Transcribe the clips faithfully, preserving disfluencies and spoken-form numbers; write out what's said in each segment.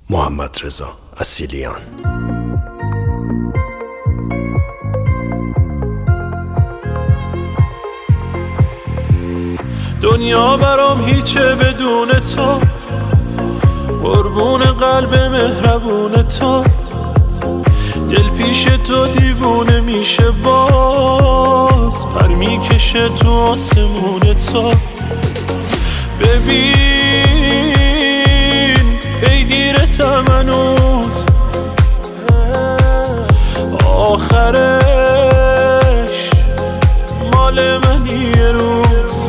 محمد رضا اصیلیان. دنیا برام هیچه بدون تو، قربون قلب مهربون تو. دل پیش تو دیوونه میشه، باز پر میکشه تو آسمون تو. ببین پیگیرتم هنوز، آخرش مال منی یه روز.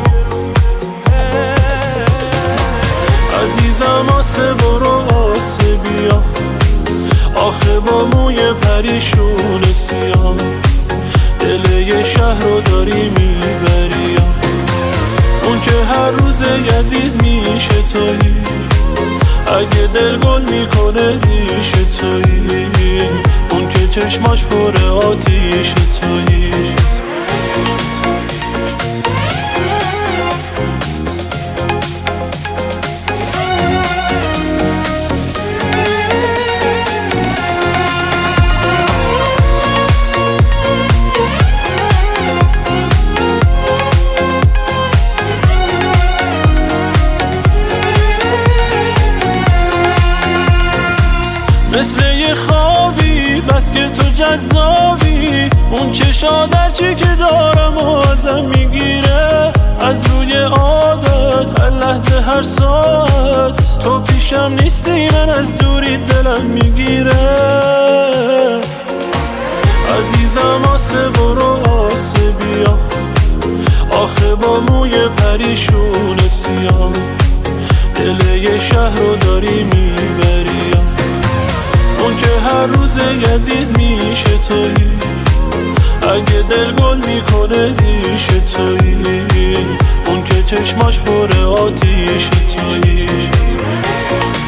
عزیزم آسه برو آسه بیا، آخه با موی پریشون سیاه دل یه شهر رو داری میبری. اون که هر روز عزیز میشه تویی، اگه دل گل میکنه ریش تویی. اون که چشماش پر آتیش تویی. مثل یه خوابی بس که تو جذابی، اون چشا در چی که دارم و ازم میگیره. از روی عادت هر لحظه هر ساعت تو پیشم نیستی، من از دوری دلم میگیره. عزیزم آسه برو آسه بیا، آخه با موی پریشون سیاه دل یه شهر رو داری میبری. اون که هر روز عزیز میشه تویی، اگه دل گل میکنه ریش تویی. اون که چشماش پر آتیش تویی.